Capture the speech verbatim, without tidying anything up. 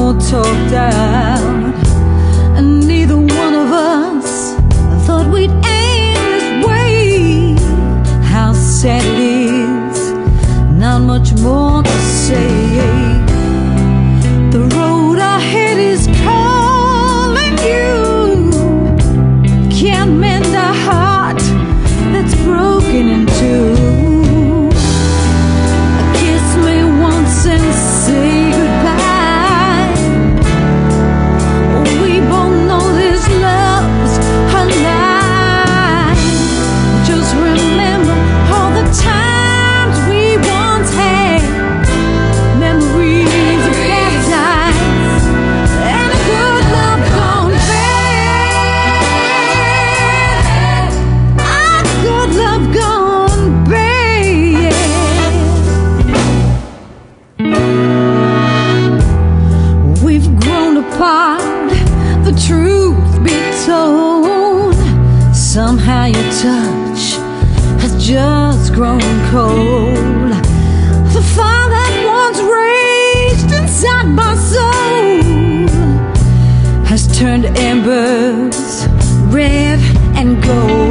all talked out, and neither one of us thought we'd end this way. How sad it is, not much more to say. The road ahead is calling you. Can't mend a heart that's broken in two. Kiss me once and say goodbye. We both know this love's a lie. Just remember all the times we once had, memories of bad times and a good love gone bad. A good love gone bad. We've grown apart, the truth be told. Somehow your touch has just grown cold. The fire that once raged inside my soul has turned to embers, red and gold.